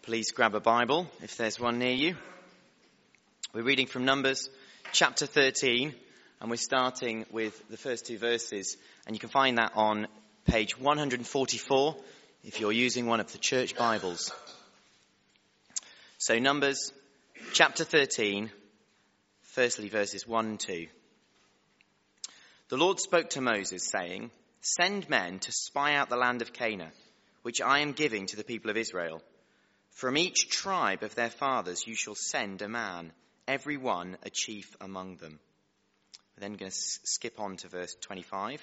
Please grab a Bible if there's one near you. We're reading from Numbers chapter 13 and we're starting with the first two verses, and you can find that on page 144 if you're using one of the church Bibles. So Numbers chapter 13, firstly verses 1 and 2. The Lord spoke to Moses saying, "Send men to spy out the land of Canaan, which I am giving to the people of Israel. From each tribe of their fathers you shall send a man, every one a chief among them." We're then going to skip on to verse 25.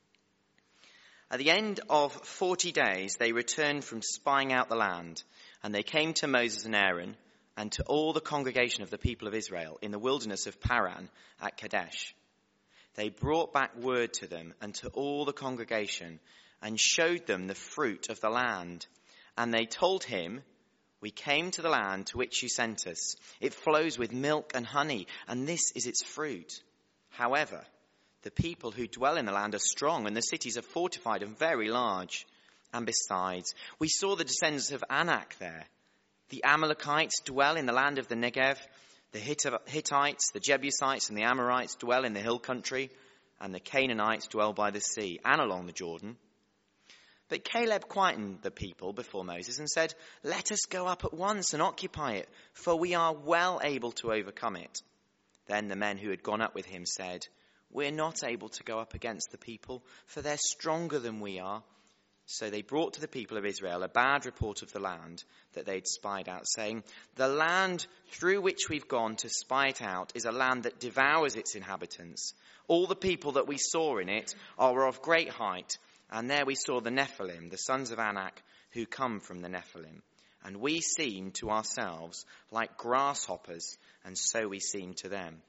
At the end of 40 days they returned from spying out the land, and they came to Moses and Aaron and to all the congregation of the people of Israel in the wilderness of Paran at Kadesh. They brought back word to them and to all the congregation and showed them the fruit of the land. And they told him, "We came to the land to which you sent us. It flows with milk and honey, and this is its fruit. However, the people who dwell in the land are strong, and the cities are fortified and very large. And besides, we saw the descendants of Anak there. The Amalekites dwell in the land of the Negev. The Hittites, the Jebusites, and the Amorites dwell in the hill country, and the Canaanites dwell by the sea and along the Jordan." But Caleb quietened the people before Moses and said, "Let us go up at once and occupy it, for we are well able to overcome it." Then the men who had gone up with him said, "We're not able to go up against the people, for they're stronger than we are." So they brought to the people of Israel a bad report of the land that they'd spied out, saying, "The land through which we've gone to spy it out is a land that devours its inhabitants. All the people that we saw in it are of great height. And there we saw the Nephilim, the sons of Anak, who come from the Nephilim. And we seemed to ourselves like grasshoppers, and so we seemed to them."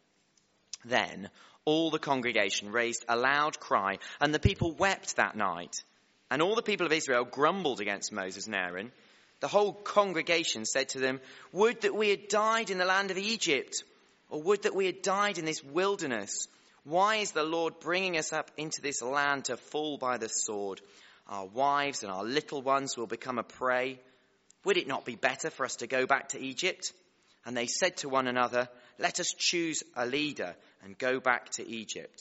Then all the congregation raised a loud cry, and the people wept that night. And all the people of Israel grumbled against Moses and Aaron. The whole congregation said to them, "Would that we had died in the land of Egypt, or would that we had died in this wilderness. Why is the Lord bringing us up into this land to fall by the sword? Our wives and our little ones will become a prey. Would it not be better for us to go back to Egypt?" And they said to one another, "Let us choose a leader and go back to Egypt."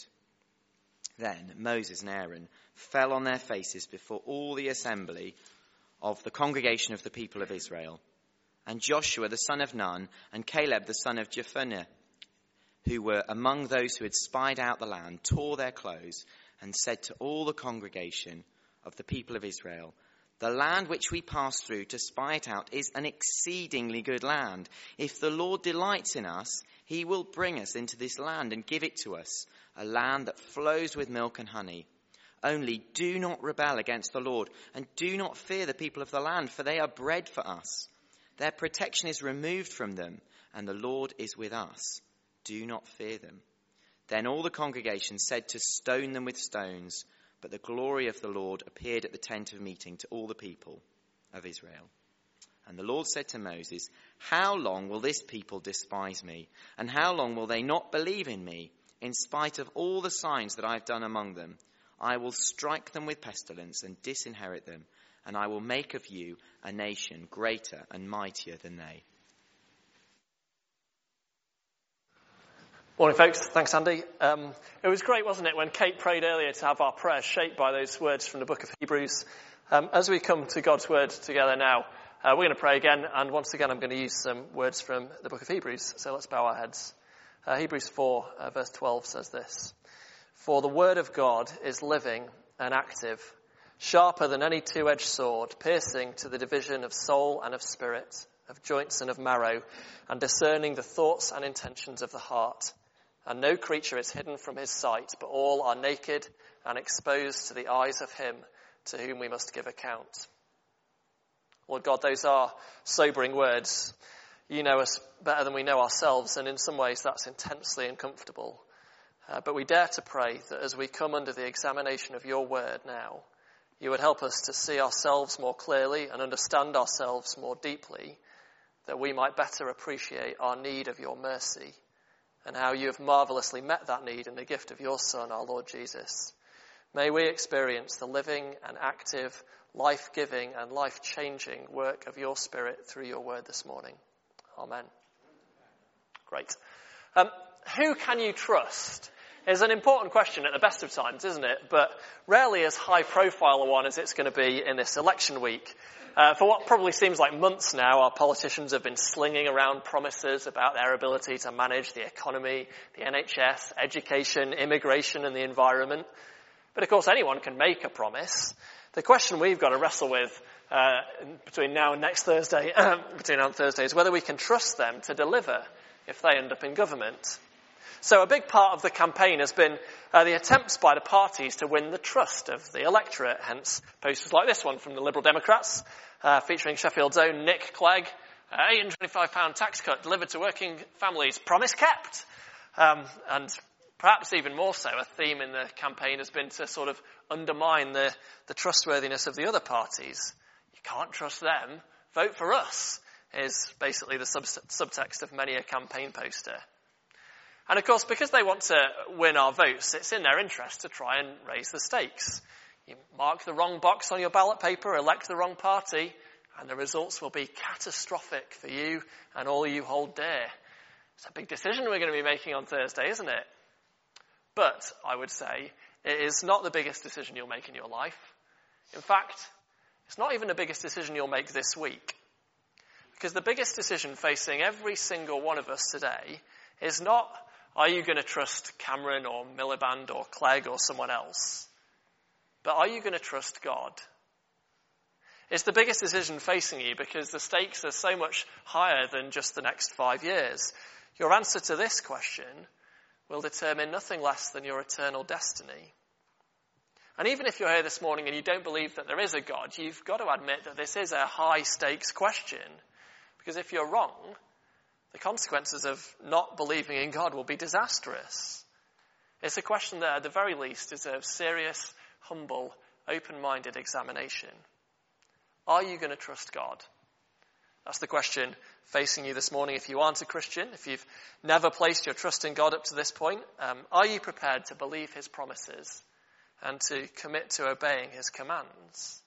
Then Moses and Aaron fell on their faces before all the assembly of the congregation of the people of Israel. And Joshua the son of Nun and Caleb the son of Jephunneh, who were among those who had spied out the land, tore their clothes and said to all the congregation of the people of Israel, "The land which we passed through to spy it out is an exceedingly good land. If the Lord delights in us, he will bring us into this land and give it to us, a land that flows with milk and honey. Only do not rebel against the Lord, and do not fear the people of the land, for they are bread for us. Their protection is removed from them, and the Lord is with us. Do not fear them." Then all the congregation said to stone them with stones, but the glory of the Lord appeared at the tent of meeting to all the people of Israel. And the Lord said to Moses, "How long will this people despise me? And how long will they not believe in me, in spite of all the signs that I have done among them? I will strike them with pestilence and disinherit them, and I will make of you a nation greater and mightier than they." Morning, folks. Thanks, Andy. It was great, wasn't it, when Kate prayed earlier to have our prayers shaped by those words from the book of Hebrews. As we come to God's word together now, we're going to pray again, and once again I'm going to use some words from the book of Hebrews, so let's bow our heads. Hebrews 4, verse 12 says this: "For the word of God is living and active, sharper than any two-edged sword, piercing to the division of soul and of spirit, of joints and of marrow, and discerning the thoughts and intentions of the heart. And no creature is hidden from his sight, but all are naked and exposed to the eyes of him to whom we must give account." Lord God, those are sobering words. You know us better than we know ourselves, and in some ways that's intensely uncomfortable. But we dare to pray that as we come under the examination of your word now, you would help us to see ourselves more clearly and understand ourselves more deeply, that we might better appreciate our need of your mercy and how you have marvelously met that need in the gift of your Son, our Lord Jesus. May we experience the living and active, life-giving and life-changing work of your Spirit through your word this morning. Amen. Great. Who can you trust is an important question at the best of times, isn't it? But rarely as high-profile a one as it's going to be in this election week. For what probably seems like months now, our politicians have been slinging around promises about their ability to manage the economy, the NHS, education, immigration and the environment. But of course anyone can make a promise. The question we've got to wrestle with between now and next Thursday, is whether we can trust them to deliver if they end up in government. So a big part of the campaign has been the attempts by the parties to win the trust of the electorate, hence posters like this one from the Liberal Democrats, featuring Sheffield's own Nick Clegg, £825 tax cut delivered to working families, promise kept. And perhaps even more so, a theme in the campaign has been to sort of undermine the trustworthiness of the other parties. You can't trust them, vote for us, is basically the subtext of many a campaign poster. And of course, because they want to win our votes, it's in their interest to try and raise the stakes. You mark the wrong box on your ballot paper, elect the wrong party, and the results will be catastrophic for you and all you hold dear. It's a big decision we're going to be making on Thursday, isn't it? But I would say it is not the biggest decision you'll make in your life. In fact, it's not even the biggest decision you'll make this week. Because the biggest decision facing every single one of us today is not, are you going to trust Cameron or Miliband or Clegg or someone else? But are you going to trust God? It's the biggest decision facing you because the stakes are so much higher than just the next 5 years. Your answer to this question will determine nothing less than your eternal destiny. And even if you're here this morning and you don't believe that there is a God, you've got to admit that this is a high stakes question. Because if you're wrong, the consequences of not believing in God will be disastrous. It's a question that at the very least deserves serious, humble, open-minded examination. Are you going to trust God? That's the question facing you this morning if you aren't a Christian, if you've never placed your trust in God up to this point. Are you prepared to believe his promises and to commit to obeying his commands?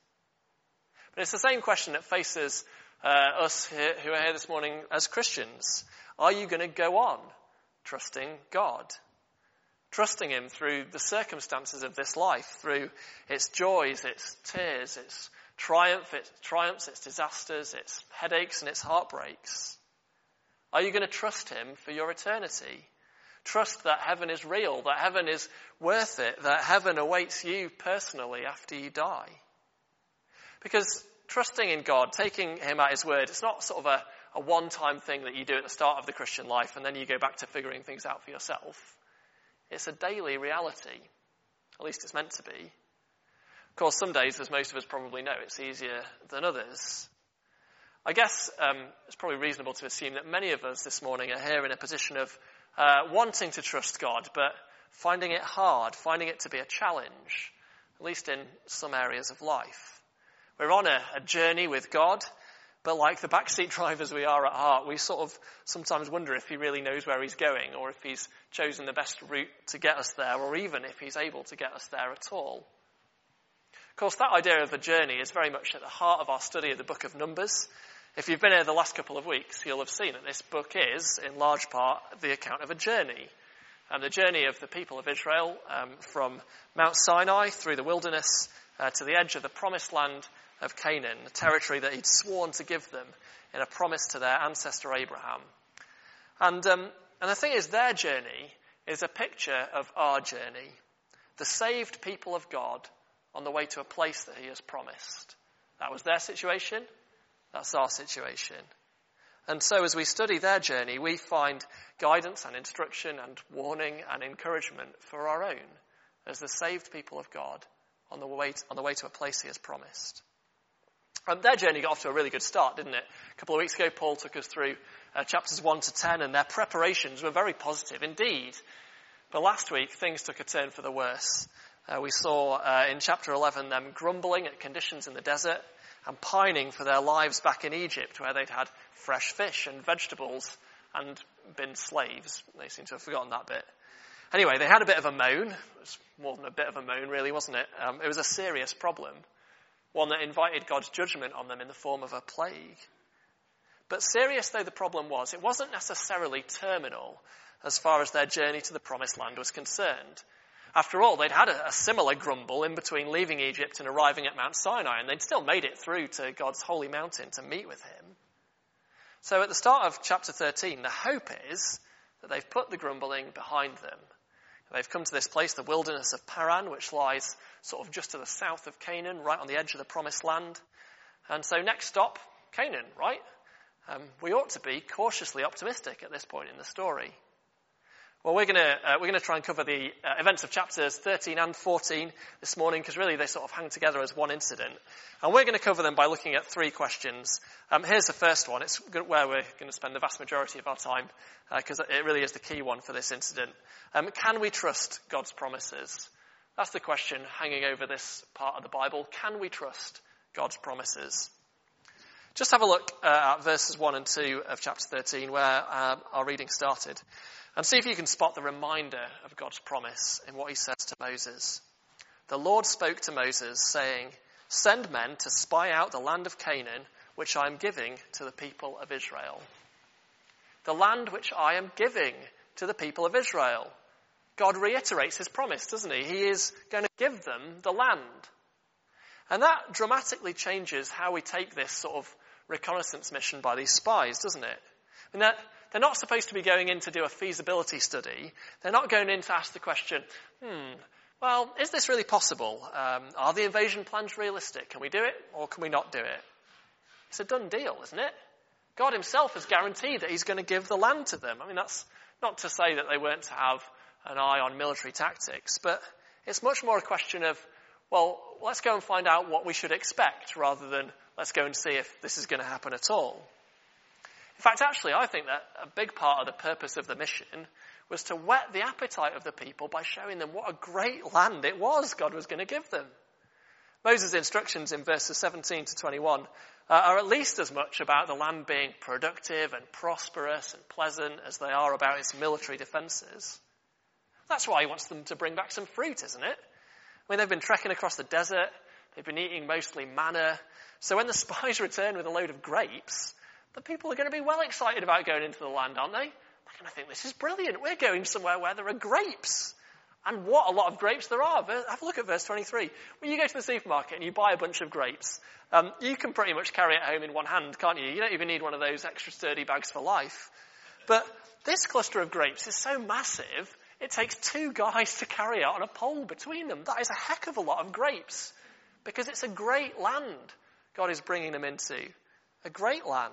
But it's the same question that faces us here, who are here this morning as Christians. Are you going to go on trusting God? Trusting him through the circumstances of this life, through its joys, its tears, its triumphs, its disasters, its headaches and its heartbreaks? Are you going to trust him for your eternity? Trust that heaven is real, that heaven is worth it, that heaven awaits you personally after you die? Because trusting in God, taking him at his word, it's not sort of a one-time thing that you do at the start of the Christian life and then you go back to figuring things out for yourself. It's a daily reality. At least it's meant to be. Of course, some days, as most of us probably know, it's easier than others. I guess it's probably reasonable to assume that many of us this morning are here in a position of wanting to trust God, but finding it hard, finding it to be a challenge, at least in some areas of life. We're on a journey with God, but like the backseat drivers we are at heart, we sort of sometimes wonder if he really knows where he's going, or if he's chosen the best route to get us there, or even if he's able to get us there at all. Of course, that idea of a journey is very much at the heart of our study of the book of Numbers. If you've been here the last couple of weeks, you'll have seen that this book is, in large part, the account of a journey. And the journey of the people of Israel from Mount Sinai through the wilderness to the edge of the promised land of Canaan, the territory that he'd sworn to give them in a promise to their ancestor Abraham. And the thing is, their journey is a picture of our journey, the saved people of God on the way to a place that he has promised. That was their situation. That's our situation. And so as we study their journey, we find guidance and instruction and warning and encouragement for our own as the saved people of God on the way to a place he has promised. Their journey got off to a really good start, didn't it? A couple of weeks ago, Paul took us through chapters 1 to 10, and their preparations were very positive indeed. But last week, things took a turn for the worse. We saw in chapter 11 them grumbling at conditions in the desert and pining for their lives back in Egypt, where they'd had fresh fish and vegetables and been slaves. They seem to have forgotten that bit. Anyway, they had a bit of a moan. It was more than a bit of a moan, really, wasn't it? It was a serious problem. one that invited God's judgment on them in the form of a plague. But serious though the problem was, it wasn't necessarily terminal as far as their journey to the promised land was concerned. After all, they'd had a similar grumble in between leaving Egypt and arriving at Mount Sinai, and they'd still made it through to God's holy mountain to meet with him. So at the start of chapter 13, the hope is that they've put the grumbling behind them. They've come to this place, the wilderness of Paran, which lies sort of just to the south of Canaan, right on the edge of the promised land. And so next stop, Canaan, right? We ought to be cautiously optimistic at this point in the story. Well, we're going to try and cover the events of chapters 13 and 14 this morning, because really they sort of hang together as one incident. And we're going to cover them by looking at three questions. Here's the first one. It's where we're going to spend the vast majority of our time, because it really is the key one for this incident. Can we trust God's promises? That's the question hanging over this part of the Bible. Can we trust God's promises? Just have a look at verses 1 and 2 of chapter 13, where our reading started. And see if you can spot the reminder of God's promise in what he says to Moses. The Lord spoke to Moses, saying, "Send men to spy out the land of Canaan, which I am giving to the people of Israel." The land which I am giving to the people of Israel. God reiterates his promise, doesn't he? He is going to give them the land. And that dramatically changes how we take this sort of reconnaissance mission by these spies, doesn't it? I mean, they're not supposed to be going in to do a feasibility study. They're not going in to ask the question, well, is this really possible? Are the invasion plans realistic? Can we do it or can we not do it? It's a done deal, isn't it? God himself has guaranteed that he's going to give the land to them. I mean, that's not to say that they weren't to have an eye on military tactics, but it's much more a question of, well, let's go and find out what we should expect rather than let's go and see if this is going to happen at all. In fact, actually, I think that a big part of the purpose of the mission was to whet the appetite of the people by showing them what a great land it was God was going to give them. Moses' instructions in verses 17 to 21 are at least as much about the land being productive and prosperous and pleasant as they are about its military defences. That's why he wants them to bring back some fruit, isn't it? I mean, they've been trekking across the desert. They've been eating mostly manna. So when the spies return with a load of grapes, the people are going to be well excited about going into the land, aren't they? They're going to think, this is brilliant. We're going somewhere where there are grapes. And what a lot of grapes there are. Have a look at verse 23. When you go to the supermarket and you buy a bunch of grapes, you can pretty much carry it home in one hand, can't you? You don't even need one of those extra sturdy bags for life. But this cluster of grapes is so massive, it takes two guys to carry it on a pole between them. That is a heck of a lot of grapes. Because it's a great land God is bringing them into. A great land.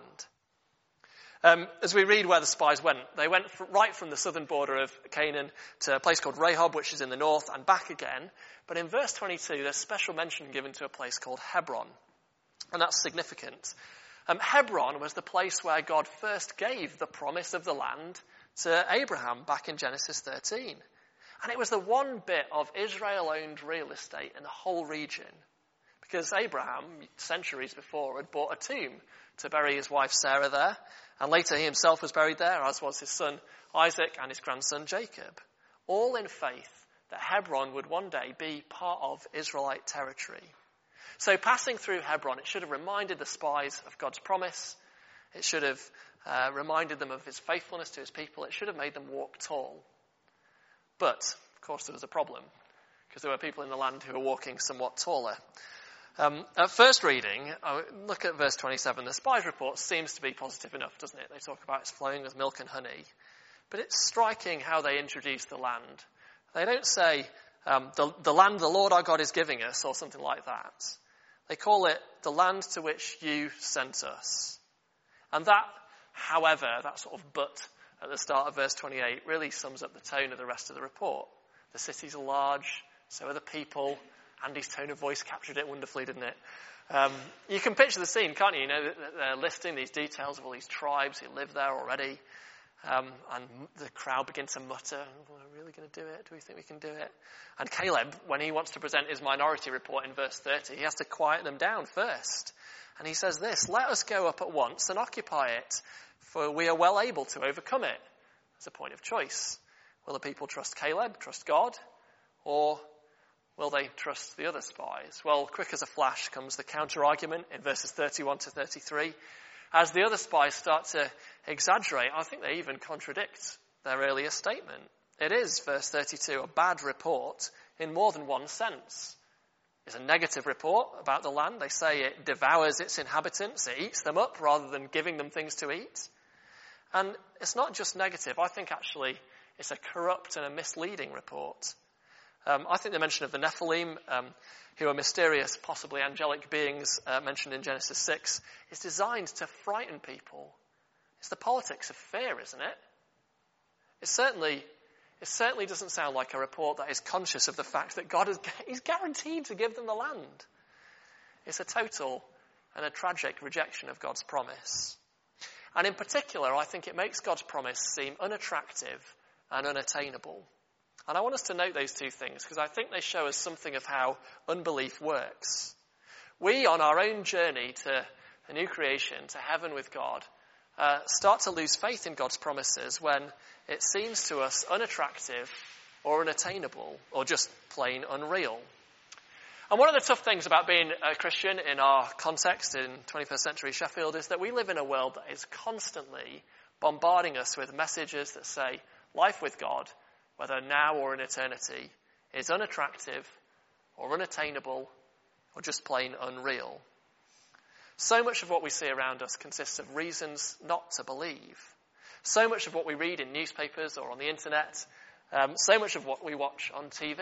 As we read where the spies went, they went right from the southern border of Canaan to a place called Rehob, which is in the north, and back again. But in verse 22, there's special mention given to a place called Hebron. And that's significant. Hebron was the place where God first gave the promise of the land to Abraham back in Genesis 13. And it was the one bit of Israel-owned real estate in the whole region. Because Abraham, centuries before, had bought a tomb to bury his wife Sarah there. And later he himself was buried there, as was his son Isaac and his grandson Jacob. All in faith that Hebron would one day be part of Israelite territory. So passing through Hebron, it should have reminded the spies of God's promise. It should have reminded them of his faithfulness to his people. It should have made them walk tall. But, of course, there was a problem. Because there were people in the land who were walking somewhat taller. At first reading, look at verse 27. The spies' report seems to be positive enough, doesn't it? They talk about it's flowing with milk and honey. But it's striking how they introduce the land. They don't say, the land the Lord our God is giving us, or something like that. They call it the land to which you sent us. And that, however, that sort of but at the start of verse 28 really sums up the tone of the rest of the report. The cities are large, so are the people. Andy's tone of voice captured it wonderfully, didn't it? You can picture the scene, can't you? You know, they're listing these details of all these tribes who live there already. And the crowd begin to mutter, are we really going to do it? Do we think we can do it? And Caleb, when he wants to present his minority report in verse 30, he has to quiet them down first. And he says this, let us go up at once and occupy it, for we are well able to overcome it. It's a point of choice. Will the people trust Caleb, trust God, or will they trust the other spies? Well, quick as a flash comes the counter-argument in verses 31 to 33. As the other spies start to exaggerate, I think they even contradict their earlier statement. It is, verse 32, a bad report in more than one sense. It's a negative report about the land. They say it devours its inhabitants, it eats them up rather than giving them things to eat. And it's not just negative. I think actually it's a corrupt and a misleading report. I think the mention of the Nephilim, who are mysterious, possibly angelic beings mentioned in Genesis 6, is designed to frighten people. It's the politics of fear, isn't it? It certainly doesn't sound like a report that is conscious of the fact that God is guaranteed to give them the land. It's a total and a tragic rejection of God's promise. And in particular, I think it makes God's promise seem unattractive and unattainable. And I want us to note those two things because I think they show us something of how unbelief works. We, on our own journey to the new creation, to heaven with God, start to lose faith in God's promises when it seems to us unattractive or unattainable or just plain unreal. And one of the tough things about being a Christian in our context in 21st century Sheffield is that we live in a world that is constantly bombarding us with messages that say life with God, whether now or in eternity, is unattractive or unattainable or just plain unreal. So much of what we see around us consists of reasons not to believe. So much of what we read in newspapers or on the internet, so much of what we watch on TV.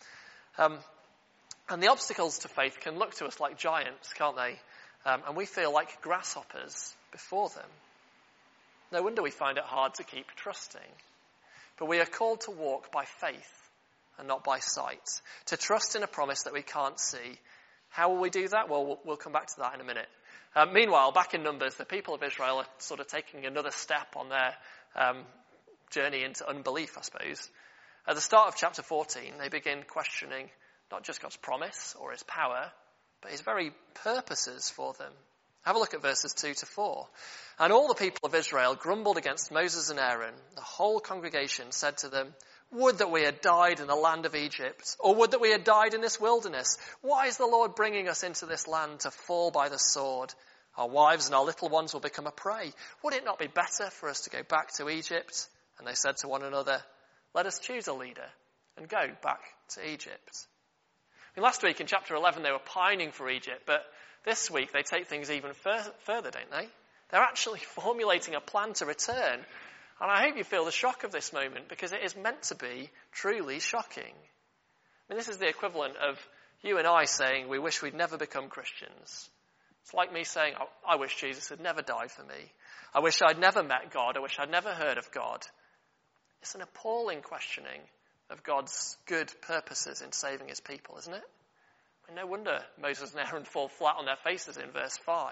And the obstacles to faith can look to us like giants, can't they? And we feel like grasshoppers before them. No wonder we find it hard to keep trusting. But we are called to walk by faith and not by sight, to trust in a promise that we can't see. How will we do that? Well, we'll come back to that in a minute. Meanwhile, back in Numbers, the people of Israel are sort of taking another step on their journey into unbelief, I suppose. At the start of chapter 14, they begin questioning not just God's promise or his power, but his very purposes for them. Have a look at verses 2 to 4. And all the people of Israel grumbled against Moses and Aaron. The whole congregation said to them, "Would that we had died in the land of Egypt, or would that we had died in this wilderness. Why is the Lord bringing us into this land to fall by the sword? Our wives and our little ones will become a prey. Would it not be better for us to go back to Egypt?" And they said to one another, "Let us choose a leader and go back to Egypt." I mean, last week in chapter 11 they were pining for Egypt, but this week they take things even further, don't they? They're actually formulating a plan to return. And I hope you feel the shock of this moment because it is meant to be truly shocking. I mean, this is the equivalent of you and I saying we wish we'd never become Christians. It's like me saying, I wish Jesus had never died for me. I wish I'd never met God. I wish I'd never heard of God. It's an appalling questioning of God's good purposes in saving his people, isn't it? I mean, no wonder Moses and Aaron fall flat on their faces in verse 5.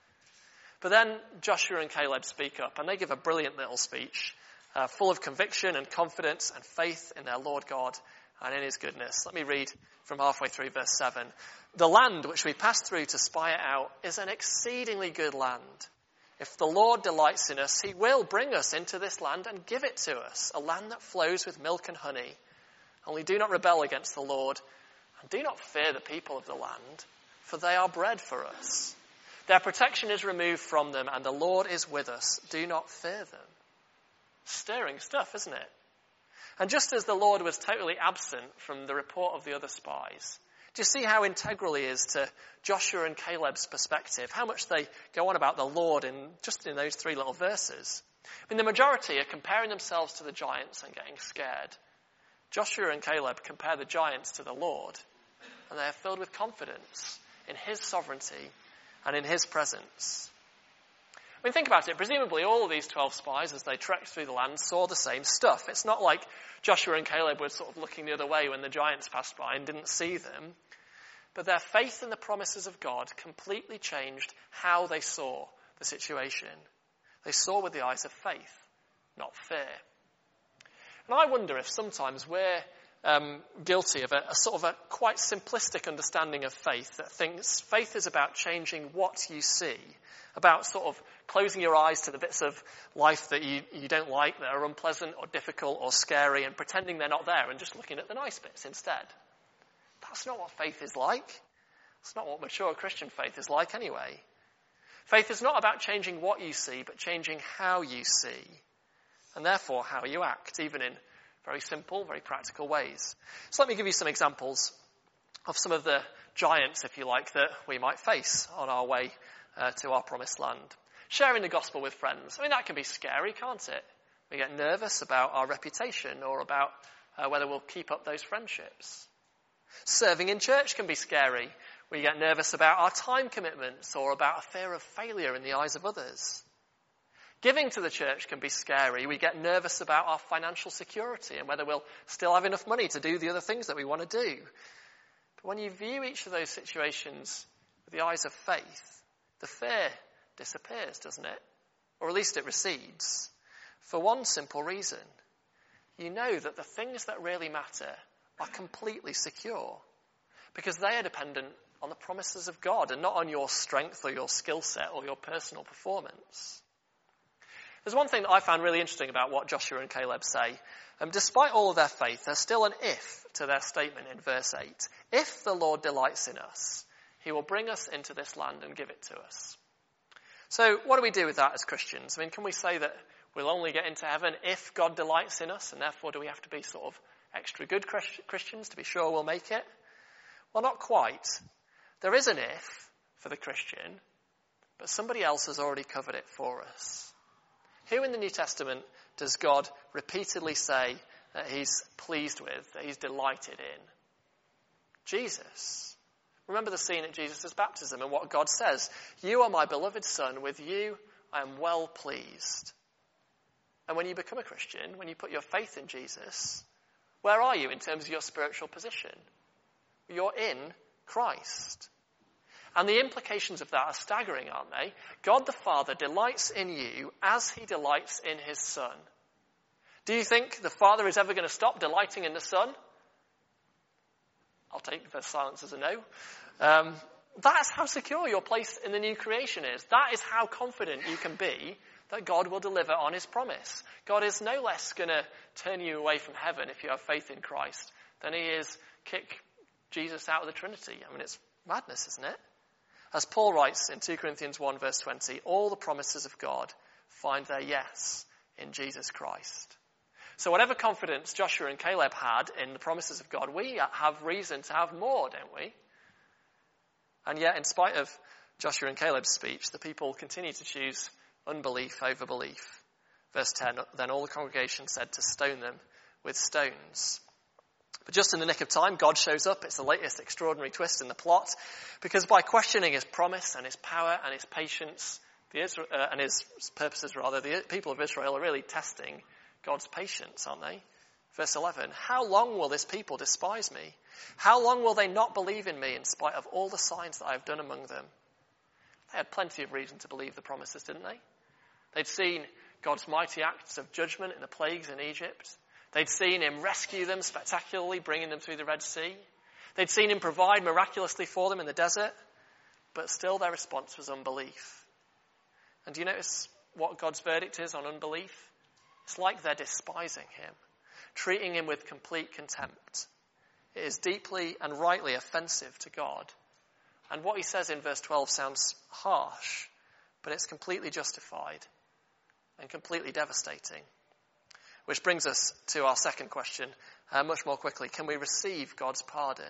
But then Joshua and Caleb speak up and they give a brilliant little speech, full of conviction and confidence and faith in their Lord God and in his goodness. Let me read from halfway through verse 7. "The land which we passed through to spy it out is an exceedingly good land. If the Lord delights in us, he will bring us into this land and give it to us, a land that flows with milk and honey. Only do not rebel against the Lord, and do not fear the people of the land, for they are bread for us. Their protection is removed from them, and the Lord is with us. Do not fear them." Stirring stuff, isn't it? And just as the Lord was totally absent from the report of the other spies, do you see how integral he is to Joshua and Caleb's perspective? How much they go on about the Lord just in those 3 little verses. I mean, the majority are comparing themselves to the giants and getting scared. Joshua and Caleb compare the giants to the Lord, and they are filled with confidence in his sovereignty and in his presence. I mean, think about it. Presumably all of these 12 spies, as they trekked through the land, saw the same stuff. It's not like Joshua and Caleb were sort of looking the other way when the giants passed by and didn't see them. But their faith in the promises of God completely changed how they saw the situation. They saw with the eyes of faith, not fear. And I wonder if sometimes we're guilty of a sort of a quite simplistic understanding of faith that thinks faith is about changing what you see, about sort of closing your eyes to the bits of life that you don't like, that are unpleasant or difficult or scary, and pretending they're not there and just looking at the nice bits instead. That's not what faith is like. It's not what mature Christian faith is like anyway. Faith is not about changing what you see, but changing how you see, and therefore how you act, even in very simple, very practical ways. So let me give you some examples of some of the giants, if you like, that we might face on our way to our promised land. Sharing the gospel with friends. I mean, that can be scary, can't it? We get nervous about our reputation or about whether we'll keep up those friendships. Serving in church can be scary. We get nervous about our time commitments or about a fear of failure in the eyes of others. Giving to the church can be scary. We get nervous about our financial security and whether we'll still have enough money to do the other things that we want to do. But when you view each of those situations with the eyes of faith, the fear disappears, doesn't it? Or at least it recedes. For one simple reason. You know that the things that really matter are completely secure because they are dependent on the promises of God and not on your strength or your skill set or your personal performance. There's one thing that I found really interesting about what Joshua and Caleb say. Despite all of their faith, there's still an if to their statement in verse 8. If the Lord delights in us, he will bring us into this land and give it to us. So what do we do with that as Christians? I mean, can we say that we'll only get into heaven if God delights in us, and therefore do we have to be sort of extra good Christians to be sure we'll make it? Well, not quite. There is an if for the Christian, but somebody else has already covered it for us. Who in the New Testament does God repeatedly say that he's pleased with, that he's delighted in? Jesus. Remember the scene at Jesus' baptism and what God says. You are my beloved Son, with you I am well pleased. And when you become a Christian, when you put your faith in Jesus, where are you in terms of your spiritual position? You're in Christ. And the implications of that are staggering, aren't they? God the Father delights in you as he delights in his Son. Do you think the Father is ever going to stop delighting in the Son? I'll take the silence as a no. That's how secure your place in the new creation is. That is how confident you can be that God will deliver on his promise. God is no less going to turn you away from heaven if you have faith in Christ than he is kick Jesus out of the Trinity. I mean, it's madness, isn't it? As Paul writes in 2 Corinthians 1 verse 20, all the promises of God find their yes in Jesus Christ. So whatever confidence Joshua and Caleb had in the promises of God, we have reason to have more, don't we? And yet, in spite of Joshua and Caleb's speech, the people continue to choose unbelief over belief. Verse 10, then all the congregation said to stone them with stones. But just in the nick of time, God shows up. It's the latest extraordinary twist in the plot. Because by questioning his promise and his power and his patience, and his purposes rather, the people of Israel are really testing God's patience, aren't they? Verse 11, how long will this people despise me? How long will they not believe in me in spite of all the signs that I have done among them? They had plenty of reason to believe the promises, didn't they? They'd seen God's mighty acts of judgment in the plagues in Egypt. They'd seen him rescue them spectacularly, bringing them through the Red Sea. They'd seen him provide miraculously for them in the desert. But still their response was unbelief. And do you notice what God's verdict is on unbelief? It's like they're despising him, treating him with complete contempt. It is deeply and rightly offensive to God. And what he says in verse 12 sounds harsh, but it's completely justified and completely devastating. Which brings us to our second question, much more quickly. Can we receive God's pardon?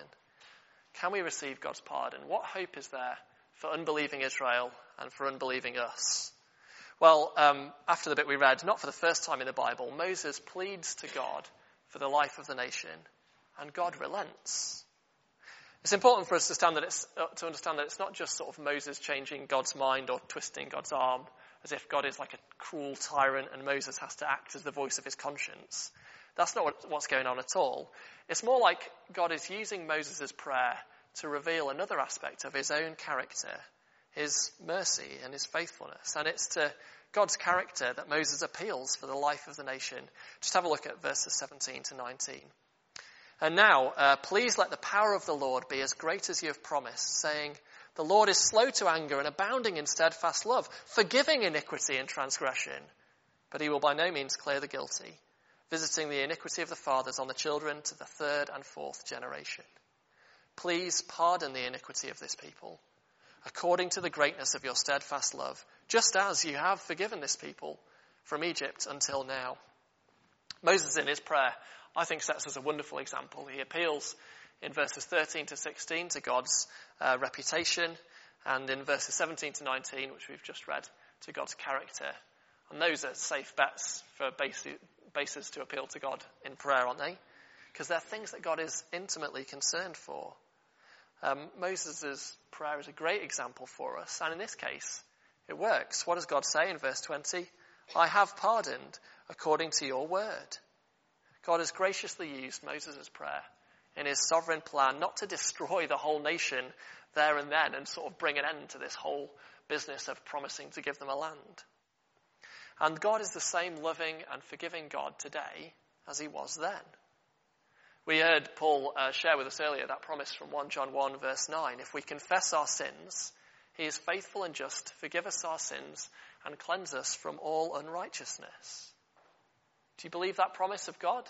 Can we receive God's pardon? What hope is there for unbelieving Israel and for unbelieving us? Well, after the bit we read, not for the first time in the Bible, Moses pleads to God for the life of the nation, and God relents. It's important for us to understand that it's not just sort of Moses changing God's mind or twisting God's arm, as if God is like a cruel tyrant and Moses has to act as the voice of his conscience. That's not what's going on at all. It's more like God is using Moses' prayer to reveal another aspect of his own character, his mercy and his faithfulness. And it's to God's character that Moses appeals for the life of the nation. Just have a look at verses 17 to 19. And now, please let the power of the Lord be as great as you have promised, saying, the Lord is slow to anger and abounding in steadfast love, forgiving iniquity and transgression. But he will by no means clear the guilty, visiting the iniquity of the fathers on the children to the third and fourth generation. please pardon the iniquity of this people, according to the greatness of your steadfast love, just as you have forgiven this people from Egypt until now. Moses, in his prayer, I think sets us a wonderful example. He appeals in verses 13 to 16 to God's reputation, and in verses 17 to 19, which we've just read, to God's character. And those are safe bets for bases to appeal to God in prayer, aren't they? Because they're things that God is intimately concerned for. Moses' prayer is a great example for us, and in this case, it works. What does God say in verse 20? I have pardoned according to your word. God has graciously used Moses' prayer in his sovereign plan not to destroy the whole nation there and then and sort of bring an end to this whole business of promising to give them a land. And God is the same loving and forgiving God today as he was then. We heard Paul share with us earlier that promise from 1 John 1 verse 9. If we confess our sins, he is faithful and just to forgive us our sins and cleanse us from all unrighteousness. Do you believe that promise of God?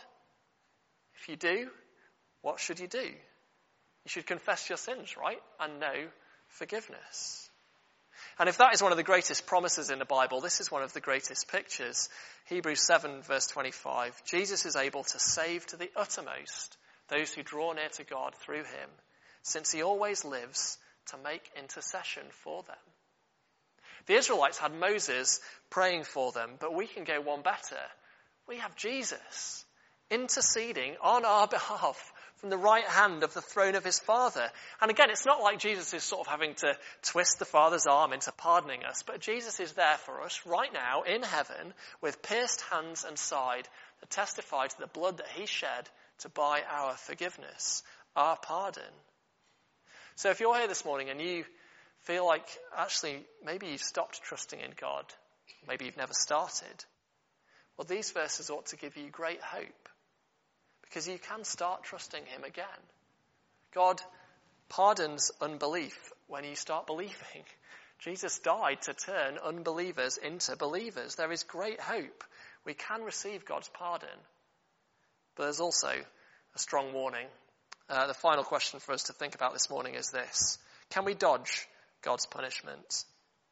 If you do, what should you do? You should confess your sins, right? And know forgiveness. And if that is one of the greatest promises in the Bible, this is one of the greatest pictures. Hebrews 7 verse 25. Jesus is able to save to the uttermost those who draw near to God through him, since he always lives to make intercession for them. The Israelites had Moses praying for them, but we can go one better. We have Jesus interceding on our behalf from the right hand of the throne of his Father. And again, it's not like Jesus is sort of having to twist the Father's arm into pardoning us, but Jesus is there for us right now in heaven with pierced hands and side that testify to the blood that he shed to buy our forgiveness, our pardon. So if you're here this morning and you feel like actually maybe you've stopped trusting in God, maybe you've never started, well, these verses ought to give you great hope, because you can start trusting him again. God pardons unbelief when you start believing. Jesus died to turn unbelievers into believers. There is great hope. We can receive God's pardon. But there's also a strong warning. The final question for us to think about this morning is this: can we dodge God's punishment?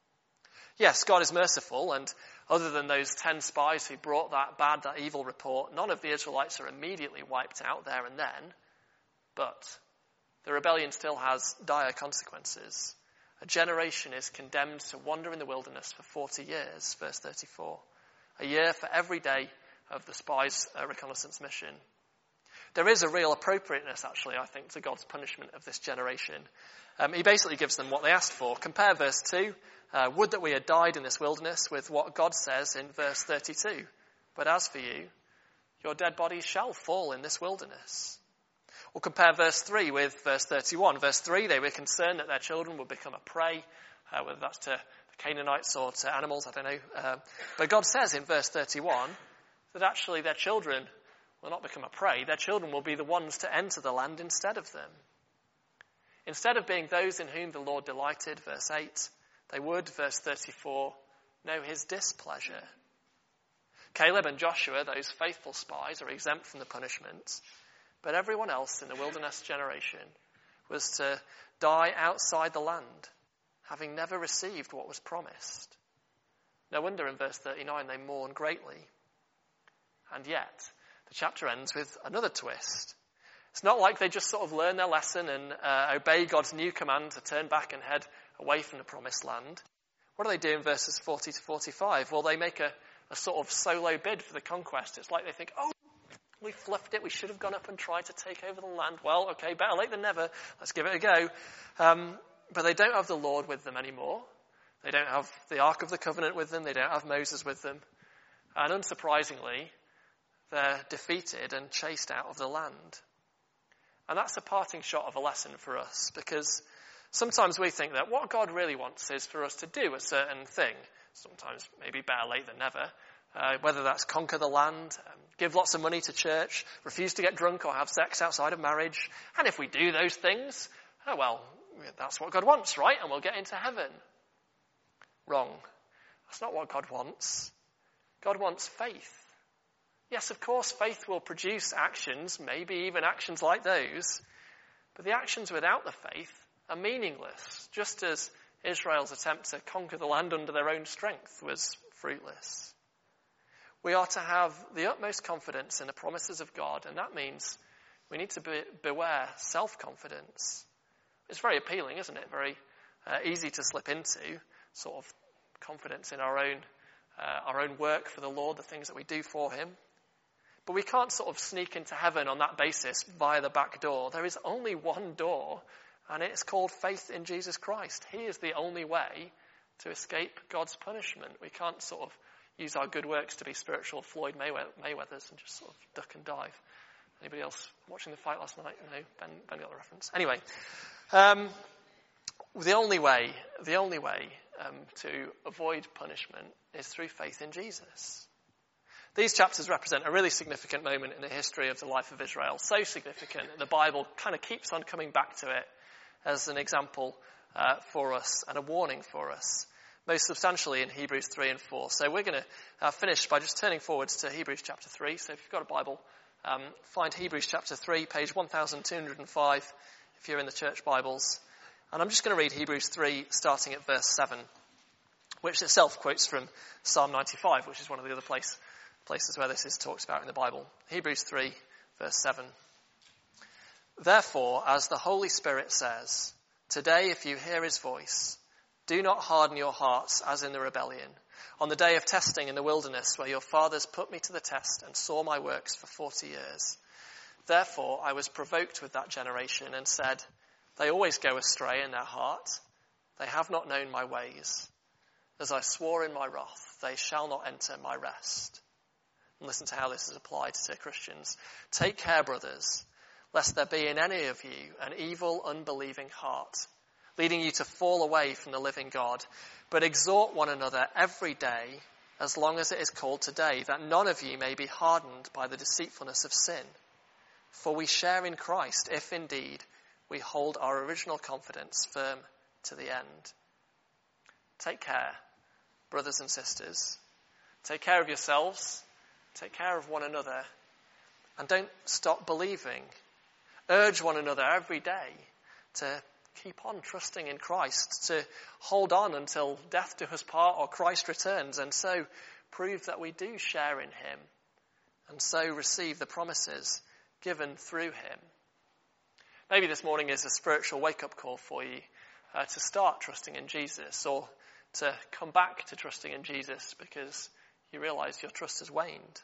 Yes, God is merciful, and other than those 10 spies who brought that evil report, none of the Israelites are immediately wiped out there and then. But the rebellion still has dire consequences. A generation is condemned to wander in the wilderness for 40 years, verse 34. A year for every day of the spies' reconnaissance mission. There is a real appropriateness, actually, I think, to God's punishment of this generation. He basically gives them what they asked for. Compare verse 2. Would that we had died in this wilderness, with what God says in verse 32. But as for you, your dead bodies shall fall in this wilderness. Or compare verse 3 with verse 31. Verse 3, they were concerned that their children would become a prey, whether that's to the Canaanites or to animals, I don't know. But God says in verse 31 that actually their children will not become a prey. Their children will be the ones to enter the land instead of them. Instead of being those in whom the Lord delighted, verse 8, they would, verse 34, know his displeasure. Caleb and Joshua, those faithful spies, are exempt from the punishment, but everyone else in the wilderness generation was to die outside the land, having never received what was promised. No wonder in verse 39 they mourn greatly. And yet, the chapter ends with another twist. It's not like they just sort of learn their lesson and obey God's new command to turn back and head away from the promised land. What do they do in verses 40 to 45? Well, they make a sort of solo bid for the conquest. It's like they think, oh, we fluffed it. We should have gone up and tried to take over the land. Well, okay, better late than never. Let's give it a go. But they don't have the Lord with them anymore. They don't have the Ark of the Covenant with them. They don't have Moses with them. And unsurprisingly, they're defeated and chased out of the land. And that's a parting shot of a lesson for us, because sometimes we think that what God really wants is for us to do a certain thing. Sometimes maybe better late than never. Whether that's conquer the land, give lots of money to church, refuse to get drunk or have sex outside of marriage. And if we do those things, oh well, that's what God wants, right? And we'll get into heaven. Wrong. That's not what God wants. God wants faith. Yes, of course, faith will produce actions, maybe even actions like those. But the actions without the faith are meaningless, just as Israel's attempt to conquer the land under their own strength was fruitless. We are to have the utmost confidence in the promises of God, and that means we need to beware self-confidence. It's very appealing, isn't it? Very easy to slip into, sort of confidence in our own work for the Lord, the things that we do for him. But we can't sort of sneak into heaven on that basis via the back door. There is only one door, and it's called faith in Jesus Christ. He is the only way to escape God's punishment. We can't sort of use our good works to be spiritual Floyd Mayweathers and just sort of duck and dive. Anybody else watching the fight last night? No, Ben got the reference. Anyway, the only way to avoid punishment is through faith in Jesus. These chapters represent a really significant moment in the history of the life of Israel. So significant that the Bible kind of keeps on coming back to it as an example for us and a warning for us, most substantially in Hebrews 3 and 4. So we're going to finish by just turning forwards to Hebrews chapter 3. So if you've got a Bible, find Hebrews chapter 3, page 1205, if you're in the church Bibles. And I'm just going to read Hebrews 3, starting at verse 7, which itself quotes from Psalm 95, which is one of the other places where this is talked about in the Bible. Hebrews 3, verse 7. Therefore, as the Holy Spirit says, today if you hear his voice, do not harden your hearts as in the rebellion, on the day of testing in the wilderness where your fathers put me to the test and saw my works for 40 years. Therefore, I was provoked with that generation and said, they always go astray in their heart. They have not known my ways. As I swore in my wrath, they shall not enter my rest. And listen to how this is applied to Christians. Take care, brothers, lest there be in any of you an evil, unbelieving heart, leading you to fall away from the living God. But exhort one another every day, as long as it is called today, that none of you may be hardened by the deceitfulness of sin. For we share in Christ, if indeed we hold our original confidence firm to the end. Take care, brothers and sisters. Take care of yourselves. Take care of one another. And don't stop believing. Urge one another every day to keep on trusting in Christ, to hold on until death do us part or Christ returns, and so prove that we do share in him, and so receive the promises given through him. Maybe this morning is a spiritual wake-up call for you to start trusting in Jesus, or to come back to trusting in Jesus because you realize your trust has waned.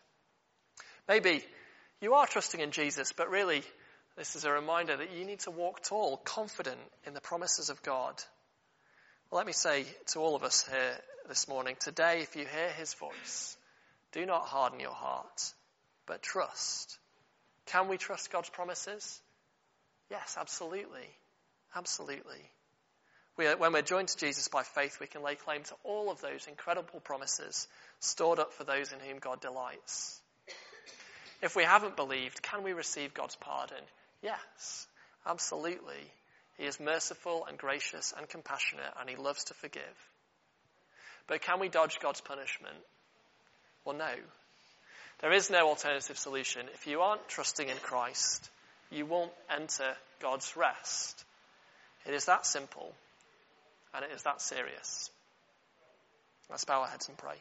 Maybe you are trusting in Jesus, but really this is a reminder that you need to walk tall, confident in the promises of God. Well, let me say to all of us here this morning, today if you hear his voice, do not harden your heart, but trust. Can we trust God's promises? Yes, absolutely. Absolutely. When we're joined to Jesus by faith, we can lay claim to all of those incredible promises stored up for those in whom God delights. If we haven't believed, can we receive God's pardon? Yes, absolutely. He is merciful and gracious and compassionate, and he loves to forgive. But can we dodge God's punishment? Well, no. There is no alternative solution. If you aren't trusting in Christ, you won't enter God's rest. It is that simple, and it is that serious. Let's bow our heads and pray.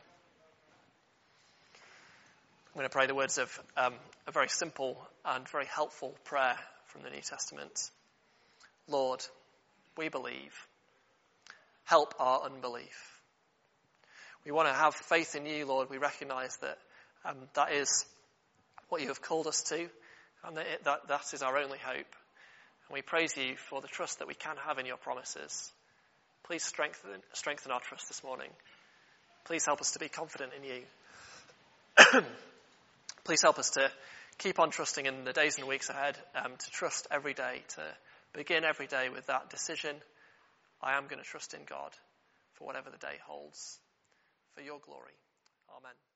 I'm going to pray the words of a very simple and very helpful prayer from the New Testament. Lord, we believe. Help our unbelief. We want to have faith in you, Lord. We recognize that that is what you have called us to, and that is our only hope. And we praise you for the trust that we can have in your promises. Please strengthen our trust this morning. Please help us to be confident in you. Please help us to keep on trusting in the days and weeks ahead, to trust every day, to begin every day with that decision. I am going to trust in God for whatever the day holds. For your glory. Amen.